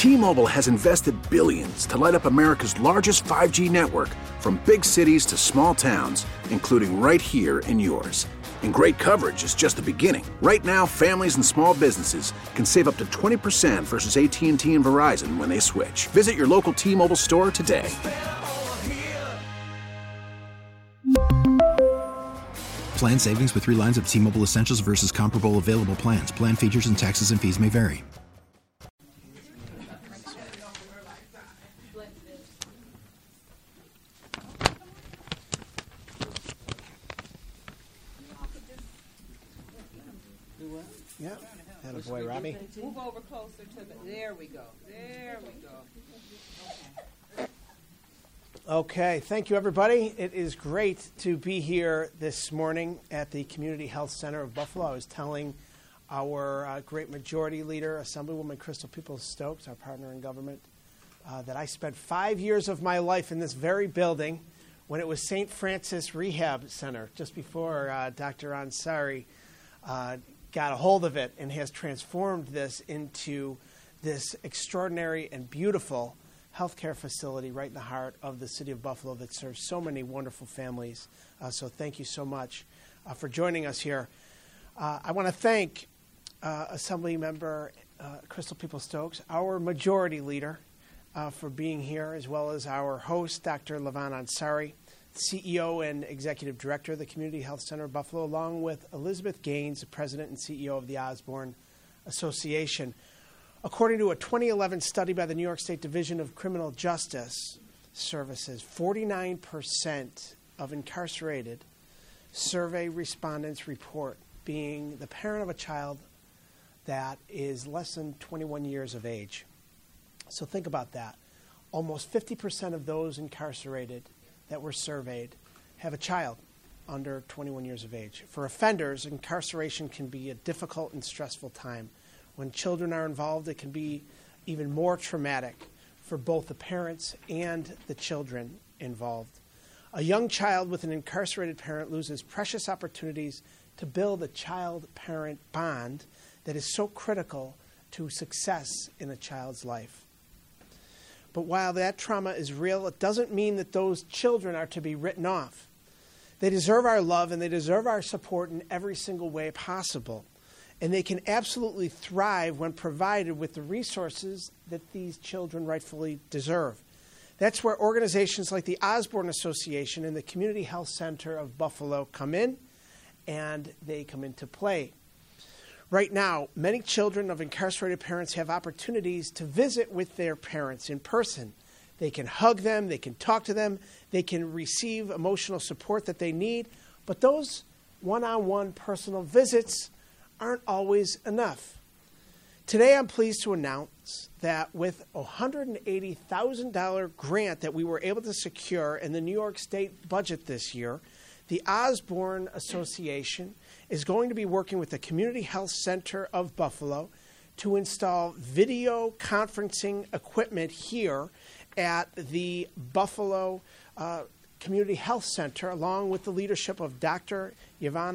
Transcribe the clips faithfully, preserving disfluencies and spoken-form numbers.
T-Mobile has invested billions to light up America's largest five G network, from big cities to small towns, including right here in yours. And great coverage is just the beginning. Right now, families and small businesses can save up to twenty percent versus A T and T and Verizon when they switch. Visit your local T-Mobile store today. Plan savings with three lines of T-Mobile Essentials versus comparable available plans. Plan features and taxes and fees may vary. Yeah, that a boy, Robbie. Move over closer to the. There we go. There we go. Okay. Okay, thank you, everybody. It is great to be here this morning at the Community Health Center of Buffalo. I was telling our uh, great majority leader, Assemblywoman Crystal Peoples-Stokes, our partner in government, uh, that I spent five years of my life in this very building when it was Saint Francis Rehab Center, just before uh, Doctor Ansari uh, got a hold of it and has transformed this into this extraordinary and beautiful healthcare facility right in the heart of the city of Buffalo that serves so many wonderful families. Uh, so thank you so much uh, for joining us here. Uh, I want to thank uh, Assembly Member uh, Crystal Peoples-Stokes, our majority leader, uh, for being here, as well as our host, Doctor Levan Ansari, C E O and Executive Director of the Community Health Center of Buffalo, along with Elizabeth Gaines, the President and C E O of the Osborne Association. According to a twenty eleven study by the New York State Division of Criminal Justice Services, forty-nine percent of incarcerated survey respondents report being the parent of a child that is less than twenty-one years of age. So think about that. Almost fifty percent of those incarcerated that were surveyed have a child under twenty-one years of age. For offenders, incarceration can be a difficult and stressful time. When children are involved, it can be even more traumatic for both the parents and the children involved. A young child with an incarcerated parent loses precious opportunities to build a child-parent bond that is so critical to success in a child's life. But while that trauma is real, it doesn't mean that those children are to be written off. They deserve our love and they deserve our support in every single way possible. And they can absolutely thrive when provided with the resources that these children rightfully deserve. That's where organizations like the Osborne Association and the Community Health Center of Buffalo come in, and they come into play. Right now, many children of incarcerated parents have opportunities to visit with their parents in person. They can hug them, they can talk to them, they can receive emotional support that they need, but those one-on-one personal visits aren't always enough. Today, I'm pleased to announce that with a one hundred eighty thousand dollars grant that we were able to secure in the New York State budget this year, the Osborne Association is going to be working with the Community Health Center of Buffalo to install video conferencing equipment here at the Buffalo uh, Community Health Center, along with the leadership of Doctor Levan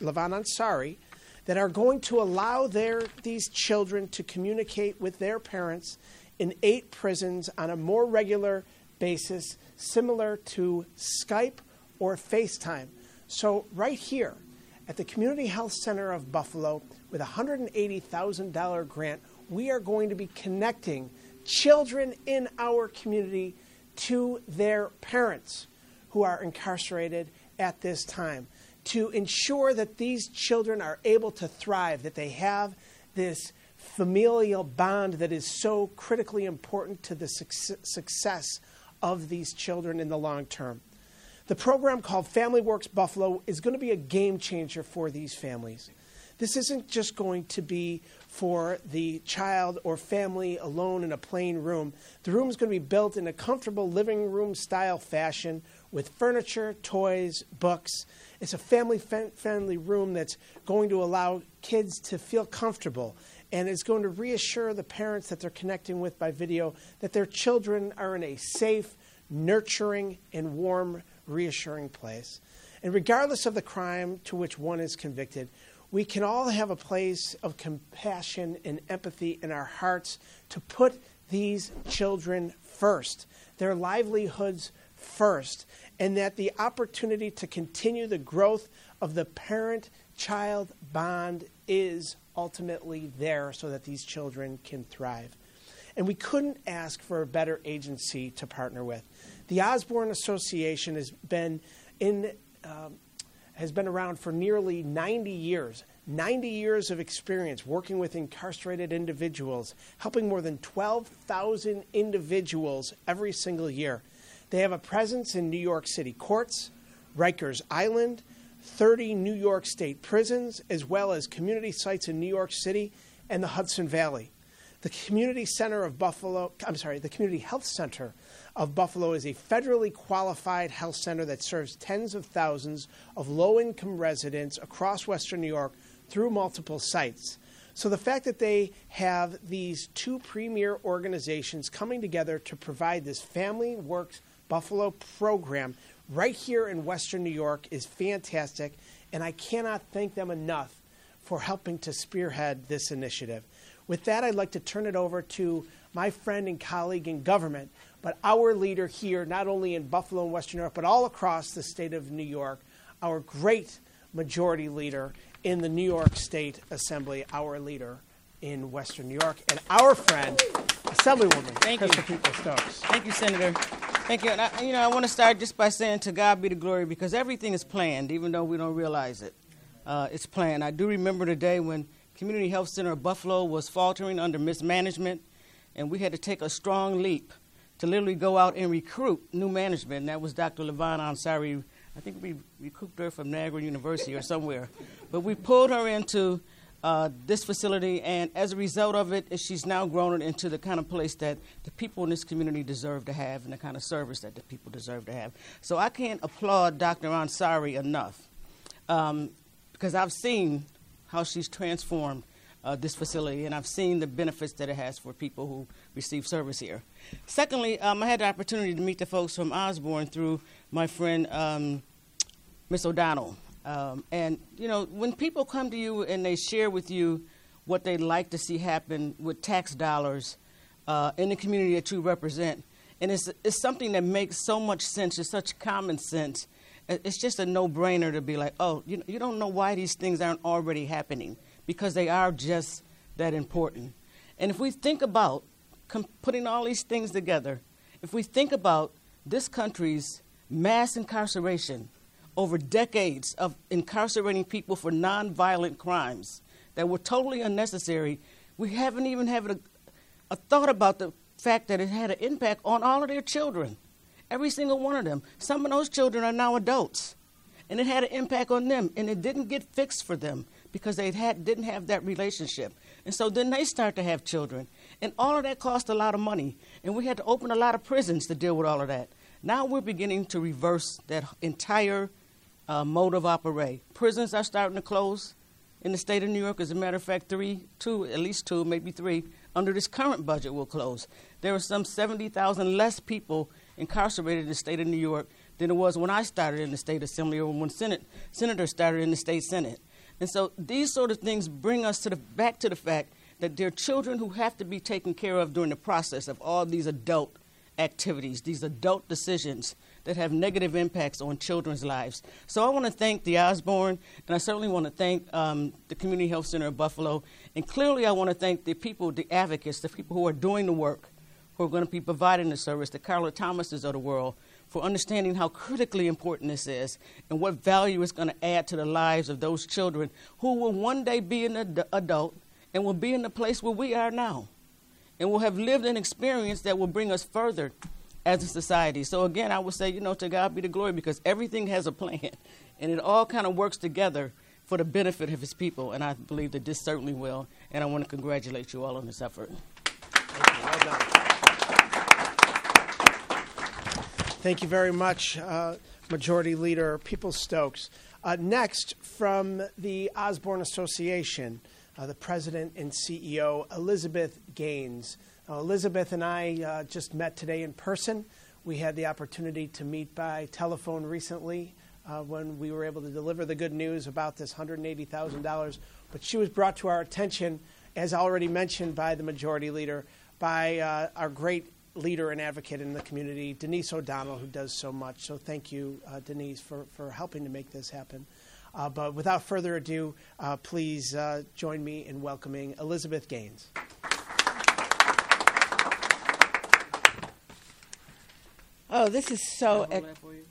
Ansari, that are going to allow their, these children to communicate with their parents in eight prisons on a more regular basis, similar to Skype or FaceTime. So right here at the Community Health Center of Buffalo, with a one hundred eighty thousand dollars grant, we are going to be connecting children in our community to their parents who are incarcerated at this time, to ensure that these children are able to thrive, that they have this familial bond that is so critically important to the success of these children in the long term. The program called Family Works Buffalo is going to be a game changer for these families. This isn't just going to be for the child or family alone in a plain room. The room is going to be built in a comfortable living room style fashion with furniture, toys, books. It's a family-friendly room that's going to allow kids to feel comfortable, and it's going to reassure the parents that they're connecting with by video that their children are in a safe, nurturing, and warm, reassuring place. And regardless of the crime to which one is convicted, we can all have a place of compassion and empathy in our hearts to put these children first, their livelihoods first, and that the opportunity to continue the growth of the parent-child bond is ultimately there so that these children can thrive. And we couldn't ask for a better agency to partner with. The Osborne Association has been in um, has been around for nearly ninety years. ninety years of experience working with incarcerated individuals, helping more than twelve thousand individuals every single year. They have a presence in New York City courts, Rikers Island, thirty New York State prisons, as well as community sites in New York City and the Hudson Valley. The Community Center of Buffalo, I'm sorry, the Community Health Center of Buffalo is a federally qualified health center that serves tens of thousands of low-income residents across Western New York through multiple sites. So the fact that they have these two premier organizations coming together to provide this Family Works Buffalo program right here in Western New York is fantastic, and I cannot thank them enough for helping to spearhead this initiative. With that, I'd like to turn it over to my friend and colleague in government, but our leader here, not only in Buffalo and Western New York, but all across the state of New York, our great majority leader in the New York State Assembly, our leader in Western New York, and our friend, Assemblywoman Thank Crystal you. Peoples-Stokes. Thank you, Senator. Thank you. And I, you know, I want to start just by saying to God be the glory, because everything is planned, even though we don't realize it. Uh, it's planned. I do remember the day when Community Health Center of Buffalo was faltering under mismanagement, and we had to take a strong leap to literally go out and recruit new management, and that was Doctor Levon Ansari. I think we recruited her from Niagara University or somewhere. But we pulled her into uh, this facility, and as a result of it, she's now grown it into the kind of place that the people in this community deserve to have and the kind of service that the people deserve to have. So I can't applaud Doctor Ansari enough um, because I've seen how she's transformed uh, this facility, and I've seen the benefits that it has for people who receive service here. Secondly, um, I had the opportunity to meet the folks from Osborne through my friend, um, Miz O'Donnell. Um, and, you know, when people come to you and they share with you what they'd like to see happen with tax dollars uh, in the community that you represent, and it's, it's something that makes so much sense, it's such common sense, it's just a no-brainer to be like, oh, you, you don't know why these things aren't already happening, because they are just that important. And if we think about com- putting all these things together, if we think about this country's mass incarceration over decades of incarcerating people for nonviolent crimes that were totally unnecessary, we haven't even had a, a thought about the fact that it had an impact on all of their children. Every single one of them. Some of those children are now adults, and it had an impact on them, and it didn't get fixed for them because they had, didn't have that relationship. And so then they start to have children, and all of that cost a lot of money, and we had to open a lot of prisons to deal with all of that. Now we're beginning to reverse that entire uh, mode of operate. Prisons are starting to close in the state of New York. As a matter of fact, three, two, at least two, maybe three, under this current budget will close. There are some seventy thousand less people incarcerated in the state of New York than it was when I started in the state assembly or when Senate, senators started in the state senate. And so these sort of things bring us to the, back to the fact that there are children who have to be taken care of during the process of all these adult activities, these adult decisions that have negative impacts on children's lives. So I want to thank the Osborne, and I certainly want to thank um, the Community Health Center of Buffalo, and clearly I want to thank the people, the advocates, the people who are doing the work, who are going to be providing the service, the Carla Thomases of the world, for understanding how critically important this is and what value it's going to add to the lives of those children who will one day be an ad- adult and will be in the place where we are now and will have lived an experience that will bring us further as a society. So again, I would say, you know, to God be the glory, because everything has a plan and it all kind of works together for the benefit of his people, and I believe that this certainly will, and I want to congratulate you all on this effort. Thank you. Well done. Thank you very much, uh, Majority Leader Peoples-Stokes. Uh, next, from the Osborne Association, uh, the President and C E O, Elizabeth Gaines. Uh, Elizabeth and I uh, just met today in person. We had the opportunity to meet by telephone recently uh, when we were able to deliver the good news about this one hundred eighty thousand dollars. But she was brought to our attention, as already mentioned by the Majority Leader, by uh, our great leader and advocate in the community, Denise O'Donnell, who does so much. So thank you, uh, Denise, for, for helping to make this happen. Uh, but without further ado, uh, please uh, join me in welcoming Elizabeth Gaines. Oh, this is so... Can I hold that for you?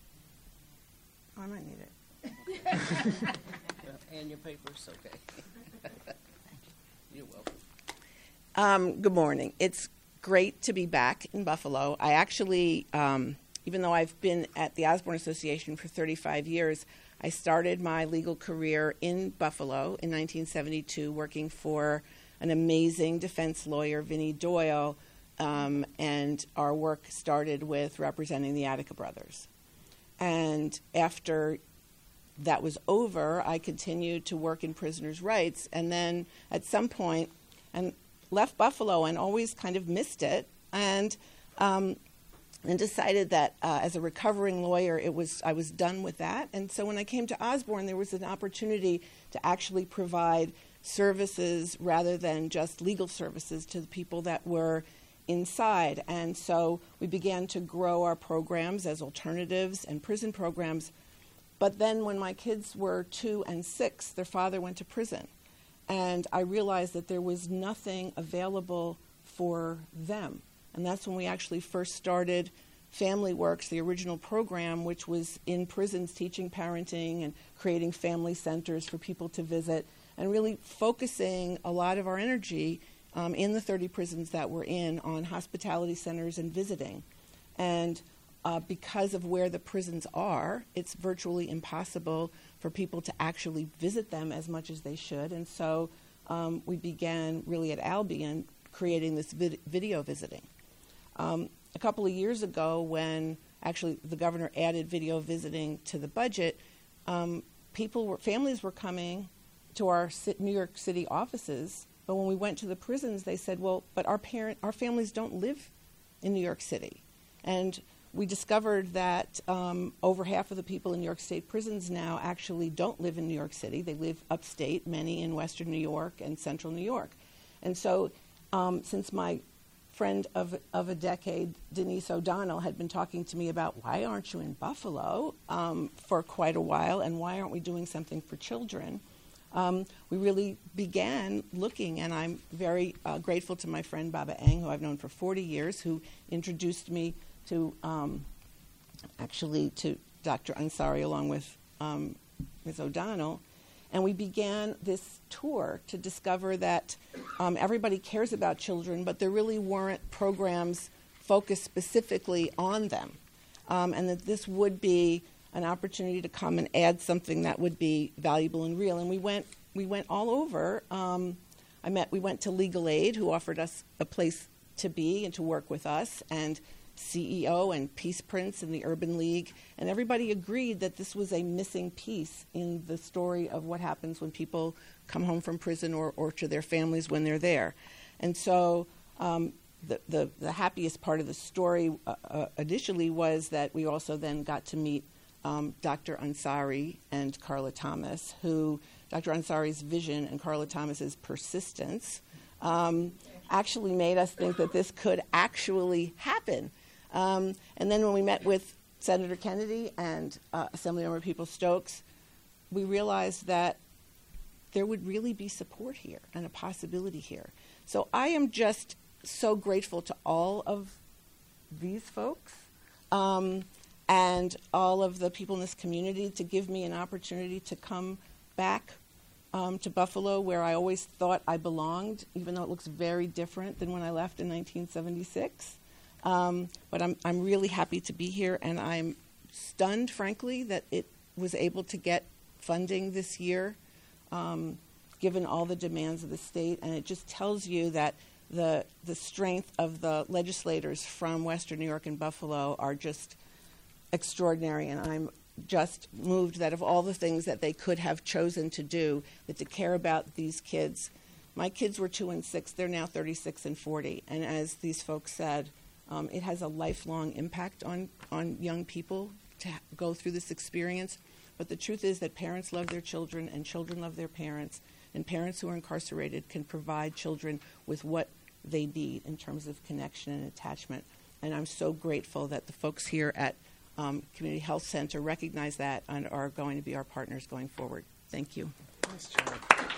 I might need it. And your papers, okay. You're welcome. Um, good morning. It's great to be back in Buffalo. I actually, um, even though I've been at the Osborne Association for thirty-five years, I started my legal career in Buffalo in nineteen seventy-two, working for an amazing defense lawyer, Vinnie Doyle, um, and our work started with representing the Attica brothers. And after that was over, I continued to work in prisoners' rights, and then at some point, and left Buffalo and always kind of missed it, and um, and decided that uh, as a recovering lawyer, it was I was done with that. And so when I came to Osborne, there was an opportunity to actually provide services rather than just legal services to the people that were inside. And so we began to grow our programs as alternatives and prison programs. But then when my kids were two and six, their father went to prison. And I realized that there was nothing available for them. And that's when we actually first started Family Works, the original program, which was in prisons teaching parenting and creating family centers for people to visit, and really focusing a lot of our energy um, in the thirty prisons that we're in on hospitality centers and visiting. And uh, because of where the prisons are, it's virtually impossible for people to actually visit them as much as they should. And so um, we began really at Albion creating this vid- video visiting. Um, a couple of years ago, when actually the governor added video visiting to the budget, um, people were, families were coming to our New York City offices, but when we went to the prisons, they said, well, but our parent, our families don't live in New York City. And we discovered that um, over half of the people in New York State prisons now actually don't live in New York City. They live upstate, many in western New York and central New York. And so um, since my friend of, of a decade, Denise O'Donnell, had been talking to me about why aren't you in Buffalo um, for quite a while, and why aren't we doing something for children, um, we really began looking, and I'm very uh, grateful to my friend Baba Eng, who I've known for forty years, who introduced me to um, actually to Doctor Ansari along with um, Miz O'Donnell. And we began this tour to discover that um, everybody cares about children, but there really weren't programs focused specifically on them. Um, and that this would be an opportunity to come and add something that would be valuable and real. And we went we went all over. Um, I met we went to Legal Aid, who offered us a place to be and to work with us, and C E O and Peace Prince and the Urban League, and everybody agreed that this was a missing piece in the story of what happens when people come home from prison or, or to their families when they're there. And so um, the, the, the happiest part of the story uh, uh, initially was that we also then got to meet um, Doctor Ansari and Carla Thomas, who Doctor Ansari's vision and Carla Thomas's persistence um, actually made us think that this could actually happen. Um, and then when we met with Senator Kennedy and uh, Assemblymember Peoples-Stokes, we realized that there would really be support here and a possibility here. So I am just so grateful to all of these folks um, and all of the people in this community to give me an opportunity to come back um, to Buffalo, where I always thought I belonged, even though it looks very different than when I left in nineteen seventy-six. Um, but I'm, I'm really happy to be here, and I'm stunned, frankly, that it was able to get funding this year, um, given all the demands of the state. And it just tells you that the the strength of the legislators from Western New York and Buffalo are just extraordinary. And I'm just moved that of all the things that they could have chosen to do, that to care about these kids. My kids were two and six. They're now thirty-six and forty. And as these folks said, Um, it has a lifelong impact on, on young people to ha- go through this experience. But the truth is that parents love their children and children love their parents. And parents who are incarcerated can provide children with what they need in terms of connection and attachment. And I'm so grateful that the folks here at um, Community Health Center recognize that and are going to be our partners going forward. Thank you. Nice job.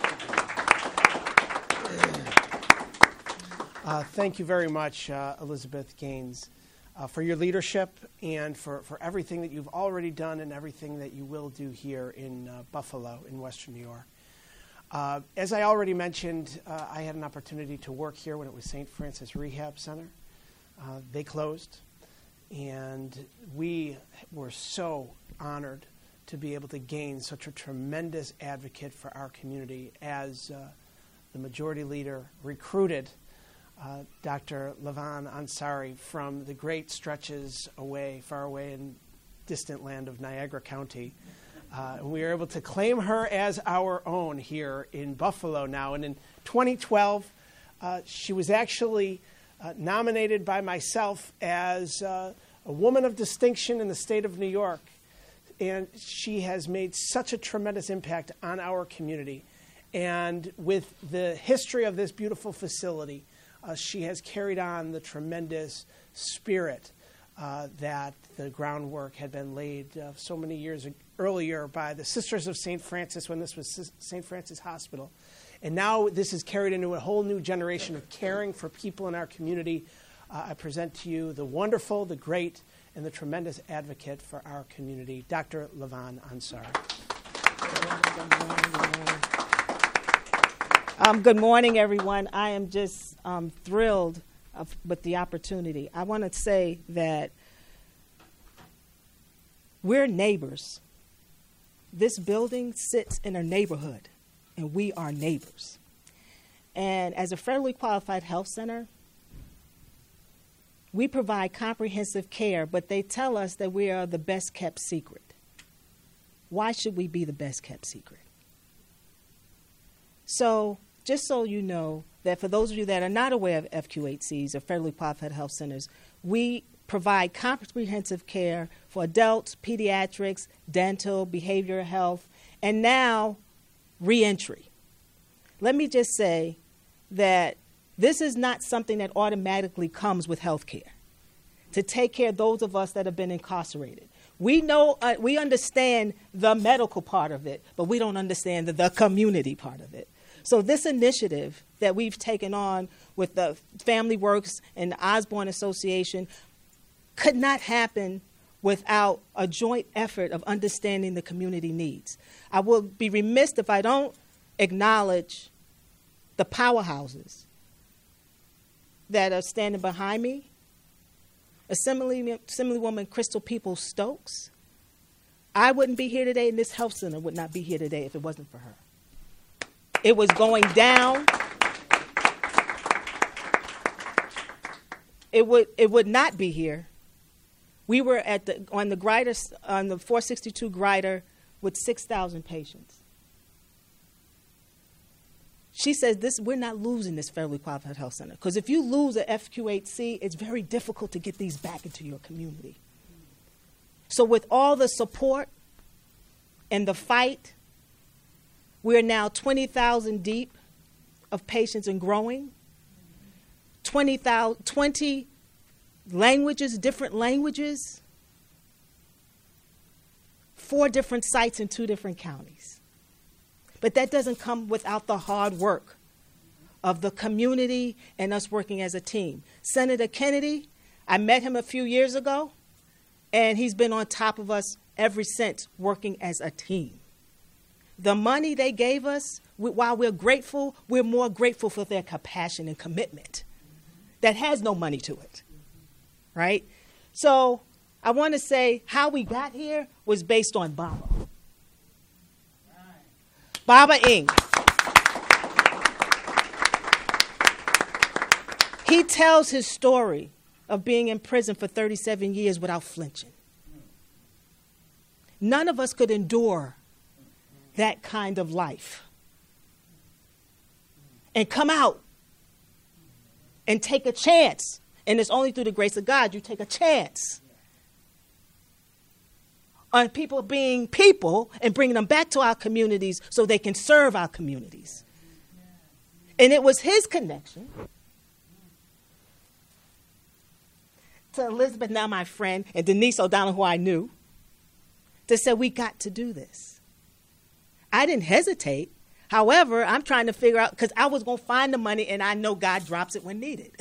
Uh, thank you very much, uh, Elizabeth Gaines, uh, for your leadership and for, for everything that you've already done and everything that you will do here in uh, Buffalo, in Western New York. Uh, as I already mentioned, uh, I had an opportunity to work here when it was Saint Francis Rehab Center. Uh, they closed, and we were so honored to be able to gain such a tremendous advocate for our community as uh, the majority leader recruited uh, Doctor Levan Ansari from the great stretches away, far away in distant land of Niagara County. Uh, and we were able to claim her as our own here in Buffalo now. And in twenty twelve, uh, she was actually uh, nominated by myself as uh, a woman of distinction in the state of New York. And she has made such a tremendous impact on our community. And with the history of this beautiful facility, uh, she has carried on the tremendous spirit uh, that the groundwork had been laid uh, so many years earlier by the Sisters of Saint Francis when this was Saint Francis Hospital. And now this is carried into a whole new generation of caring for people in our community. Uh, I present to you the wonderful, the great, and the tremendous advocate for our community, Doctor Levan Ansari. Um, good morning, everyone. I am just um, thrilled of, with the opportunity. I want to say that we're neighbors. This building sits in a neighborhood, and we are neighbors. And as a federally qualified health center, we provide comprehensive care, but they tell us that we are the best kept secret. Why should we be the best kept secret? So, just so you know, that for those of you that are not aware of F Q H Cs, or federally qualified health centers, we provide comprehensive care for adults, pediatrics, dental, behavioral health, and now reentry. Let me just say that this is not something that automatically comes with health care, to take care of those of us that have been incarcerated. We know, uh, we understand the medical part of it, but we don't understand the, the community part of it. So this initiative that we've taken on with the Family Works and the Osborne Association could not happen without a joint effort of understanding the community needs. I will be remiss if I don't acknowledge the powerhouses that are standing behind me. Assembly, Assemblywoman Crystal Peoples-Stokes. I wouldn't be here today, and this health center would not be here today if it wasn't for her. It was going down. It would it would not be here. We were at the on the Grider on the four sixty-two Grider with six thousand patients. She says this: we're not losing this federally qualified health center, because if you lose a F Q H C, it's very difficult to get these back into your community. So with all the support and the fight, we're now twenty thousand deep of patients and growing. twenty, twenty languages, different languages, four different sites in two different counties. But that doesn't come without the hard work of the community and us working as a team. Senator Kennedy, I met him a few years ago, and he's been on top of us ever since, working as a team. The money they gave us, while we're grateful, we're more grateful for their compassion and commitment that has no money to it, right? So I want to say how we got here was based on Baba. Baba Ng. He tells his story of being in prison for thirty-seven years without flinching. None of us could endure that kind of life and come out and take a chance. And it's only through the grace of God you take a chance on people being people and bringing them back to our communities so they can serve our communities. And it was his connection to Elizabeth, now my friend, and Denise O'Donnell, who I knew, to say we got to do this. I didn't hesitate. However, I'm trying to figure out, because I was going to find the money, and I know God drops it when needed.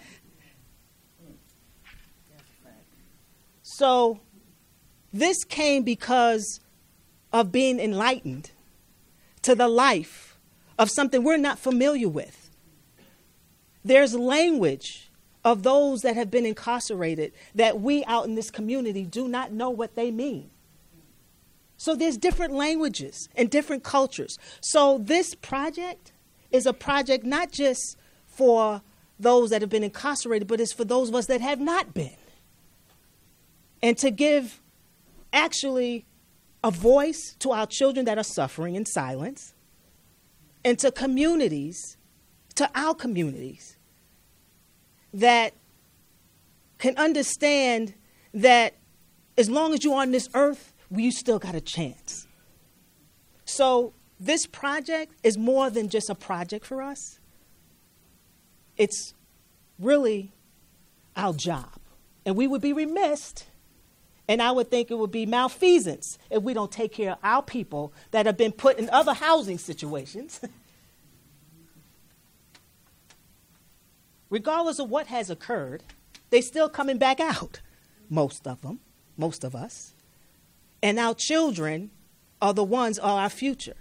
So this came because of being enlightened to the life of something we're not familiar with. There's language of those that have been incarcerated that we out in this community do not know what they mean. So there's different languages and different cultures. So this project is a project not just for those that have been incarcerated, but it's for those of us that have not been. And to give actually a voice to our children that are suffering in silence, and to communities, to our communities, that can understand that as long as you're on this earth, you still got a chance. So this project is more than just a project for us. It's really our job. And we would be remiss, and I would think it would be malfeasance if we don't take care of our people that have been put in other housing situations. Regardless of what has occurred, they're still coming back out, most of them, most of us. And our children are the ones, are our future.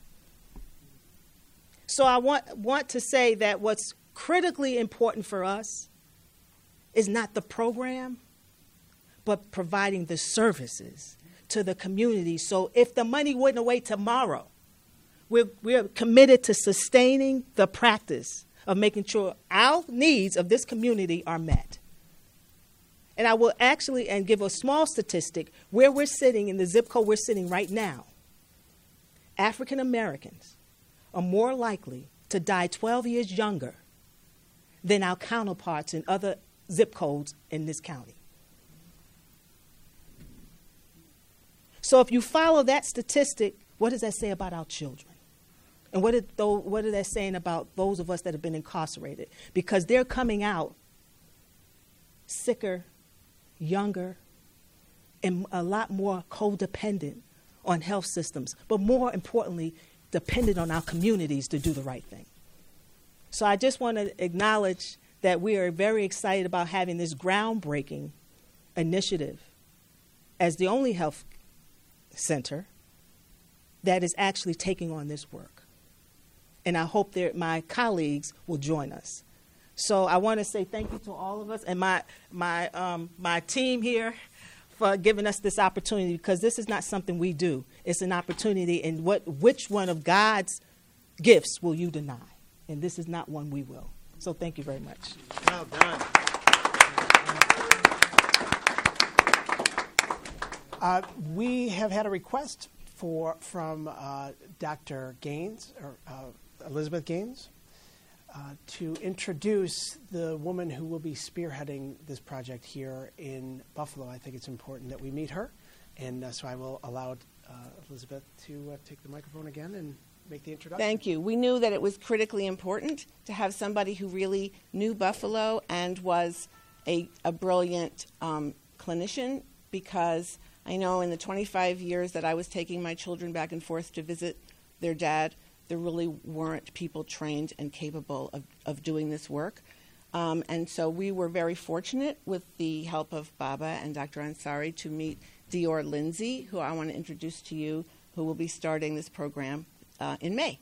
So I want, want to say that what's critically important for us is not the program, but providing the services to the community. So if the money went away tomorrow, we're, we're committed to sustaining the practice of making sure our needs of this community are met. And I will actually, and give a small statistic, where we're sitting in the zip code we're sitting right now, African Americans are more likely to die twelve years younger than our counterparts in other zip codes in this county. So if you follow that statistic, what does that say about our children? And what, is, what are they saying about those of us that have been incarcerated? Because they're coming out sicker, younger, and a lot more codependent on health systems, but more importantly, dependent on our communities to do the right thing. So I just want to acknowledge that we are very excited about having this groundbreaking initiative as the only health center that is actually taking on this work. And I hope that my colleagues will join us. So I want to say thank you to all of us and my my um, my team here for giving us this opportunity, because this is not something we do. It's an opportunity, and what which one of God's gifts will you deny? And this is not one we will. So thank you very much. Well done. Uh, we have had a request for from uh, Doctor Gaines, or uh, Elizabeth Gaines, uh, to introduce the woman who will be spearheading this project here in Buffalo. I think it's important that we meet her, and uh, so I will allow uh, Elizabeth to uh, take the microphone again and make the introduction. Thank you. We knew that it was critically important to have somebody who really knew Buffalo and was a, a brilliant um, clinician, because I know in the twenty-five years that I was taking my children back and forth to visit their dad, there really weren't people trained and capable of, of doing this work. Um, and so we were very fortunate, with the help of Baba and Doctor Ansari, to meet Dior Lindsay, who I want to introduce to you, who will be starting this program uh, in May.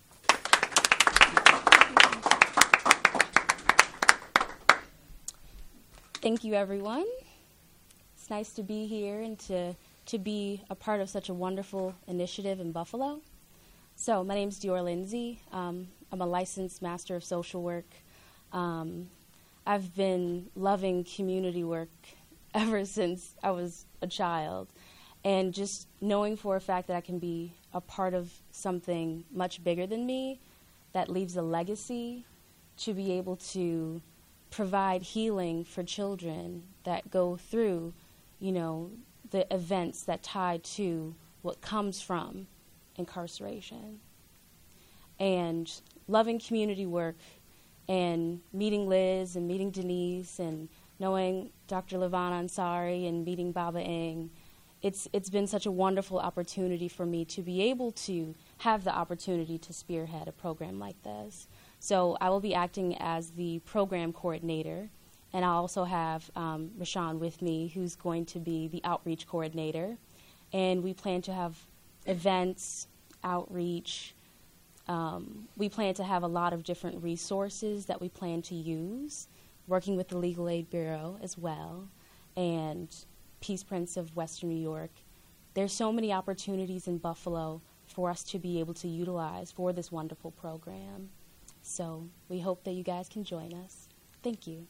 Thank you, everyone. It's nice to be here and to, to be a part of such a wonderful initiative in Buffalo. So my name is Dior Lindsay. Um, I'm a licensed master of social work. Um, I've been loving community work ever since I was a child, and just knowing for a fact that I can be a part of something much bigger than me that leaves a legacy, to be able to provide healing for children that go through, you know, the events that tie to what comes from incarceration. And loving community work and meeting Liz and meeting Denise and knowing Doctor Levon Ansari and meeting Baba Ing, it's it's been such a wonderful opportunity for me to be able to have the opportunity to spearhead a program like this. So I will be acting as the program coordinator, and I'll also have um, Rashawn with me, who's going to be the outreach coordinator. And we plan to have events, outreach. Um, we plan to have a lot of different resources that we plan to use, working with the Legal Aid Bureau as well, and Peace Prince of Western New York. There's so many opportunities in Buffalo for us to be able to utilize for this wonderful program. So we hope that you guys can join us. Thank you.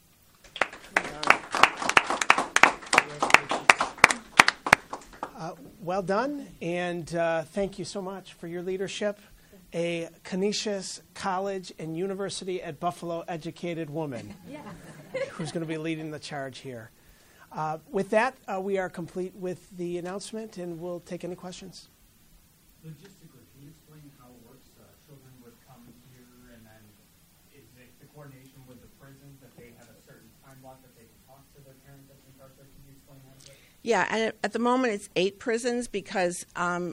Uh, well done, and uh, thank you so much for your leadership. A Canisius College and University at Buffalo educated woman yeah. who's going to be leading the charge here. Uh, with that, uh, we are complete with the announcement, and we'll take any questions. Logistically, can you explain how it works? Uh, children would come here, and then is it the coordination with the prison that they have a certain time block that they can talk to their parent that's incarcerated? Can you explain that a bit? Yeah, and at the moment it's eight prisons because um,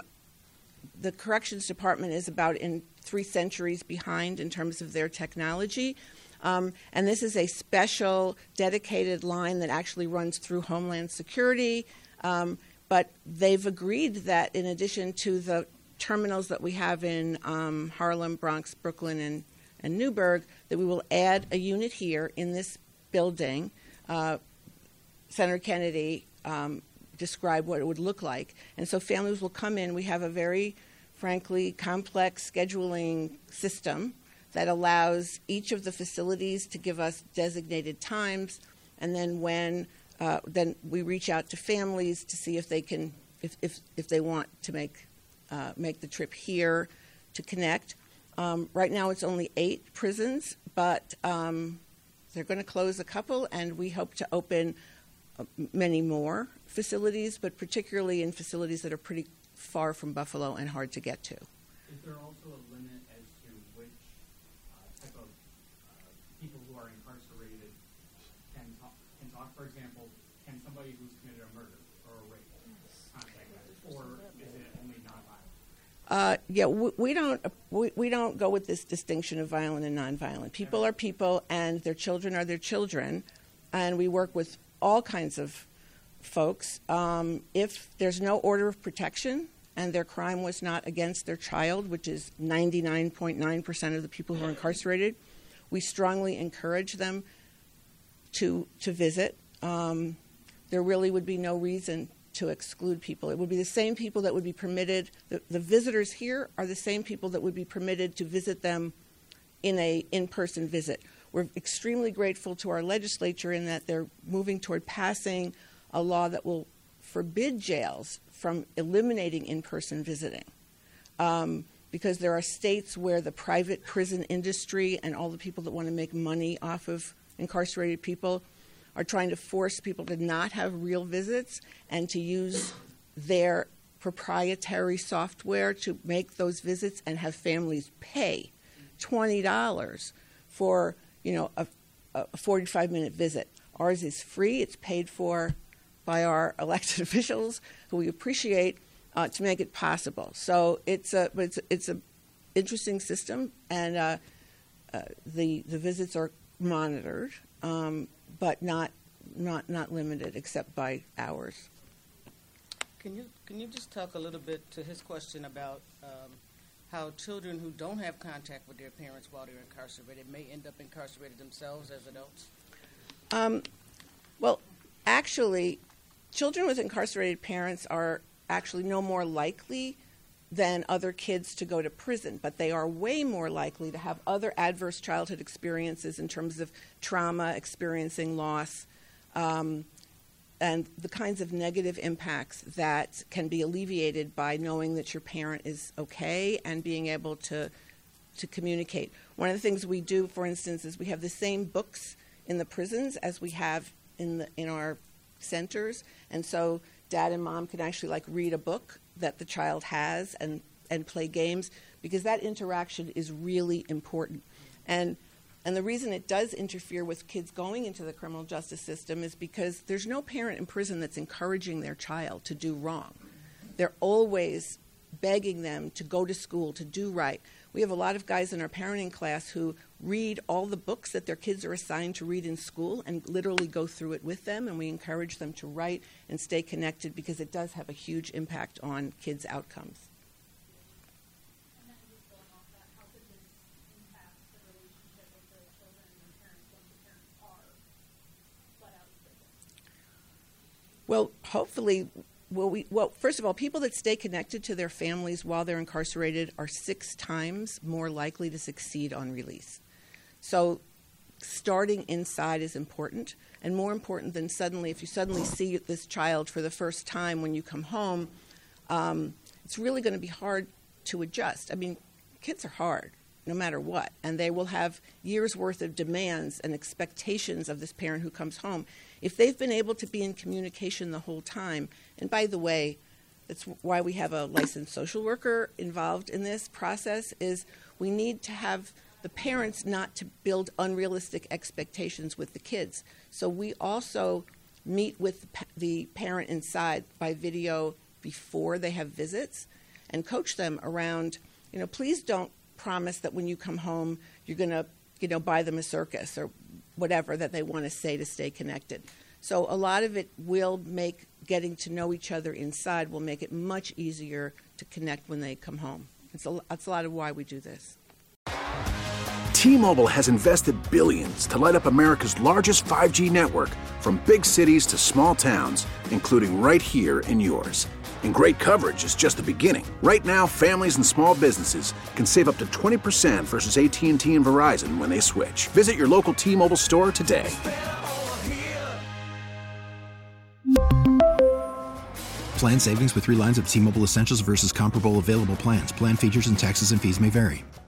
the Corrections Department is about in three centuries behind in terms of their technology. Um, and this is a special dedicated line that actually runs through Homeland Security. Um, but they've agreed that in addition to the terminals that we have in um, Harlem, Bronx, Brooklyn, and, and Newburgh, that we will add a unit here in this building. Uh, Senator Kennedy um, described what it would look like. And so families will come in. We have a very, frankly, complex scheduling system that allows each of the facilities to give us designated times, and then when uh, then we reach out to families to see if they can, if if, if they want to make uh, make the trip here to connect. Um, right now, it's only eight prisons, but um, they're going to close a couple, and we hope to open uh, many more facilities, but particularly in facilities that are pretty far from Buffalo and hard to get to. Is there also a limit as to which uh, type of uh, people who are incarcerated can talk, can talk? For example, can somebody who's committed a murder or a rape contact us, or is it only nonviolent? Uh, yeah, we, we don't we, we don't go with this distinction of violent and nonviolent. People are people, and their children are their children, and we work with all kinds of folks. Um, if there's no order of protection and their crime was not against their child, which is ninety-nine point nine percent of the people who are incarcerated, we strongly encourage them to to visit. Um, there really would be no reason to exclude people. It would be the same people that would be permitted. The, the visitors here are the same people that would be permitted to visit them in a in-person visit. We're extremely grateful to our legislature in that they're moving toward passing a law that will forbid jails from eliminating in-person visiting. Um, because there are states where the private prison industry and all the people that want to make money off of incarcerated people are trying to force people to not have real visits and to use their proprietary software to make those visits and have families pay twenty dollars for, you know, a, a forty-five minute visit. Ours is free. It's paid for by our elected officials, who we appreciate, uh, to make it possible. So it's a it's a, it's a interesting system, and uh, uh, the the visits are monitored, um, but not not not limited except by hours. Can you can you just talk a little bit to his question about um, how children who don't have contact with their parents while they're incarcerated may end up incarcerated themselves as adults? Um, well, actually, children with incarcerated parents are actually no more likely than other kids to go to prison, but they are way more likely to have other adverse childhood experiences in terms of trauma, experiencing loss, um, and the kinds of negative impacts that can be alleviated by knowing that your parent is okay and being able to to communicate. One of the things we do, for instance, is we have the same books in the prisons as we have in the in our centers, and so dad and mom can actually like read a book that the child has and and play games, because that interaction is really important. And And the reason it does interfere with kids going into the criminal justice system is because there's no parent in prison that's encouraging their child to do wrong. They're always begging them to go to school, to do right. We have a lot of guys in our parenting class who read all the books that their kids are assigned to read in school and literally go through it with them, and we encourage them to write and stay connected because it does have a huge impact on kids' outcomes. Well, hopefully, well, we, well, first of all, people that stay connected to their families while they're incarcerated are six times more likely to succeed on release. So starting inside is important, and more important than suddenly, if you suddenly see this child for the first time when you come home, um, it's really going to be hard to adjust. I mean, kids are hard, no matter what, and they will have years' worth of demands and expectations of this parent who comes home. If they've been able to be in communication the whole time, and by the way, that's why we have a licensed social worker involved in this process, is we need to have the parents not to build unrealistic expectations with the kids. So we also meet with the parent inside by video before they have visits and coach them around, you know, please don't promise that when you come home you're going to, you know, buy them a circus or whatever that they want to say to stay connected. So a lot of it will make getting to know each other inside will make it much easier to connect when they come home. It's a, that's a lot of why we do this. T-Mobile has invested billions to light up America's largest five G network, from big cities to small towns, including right here in yours. And great coverage is just the beginning. Right now, families and small businesses can save up to twenty percent versus A T and T and Verizon when they switch. Visit your local T-Mobile store today. Plan savings with three lines of T-Mobile Essentials versus comparable available plans. Plan features and taxes and fees may vary.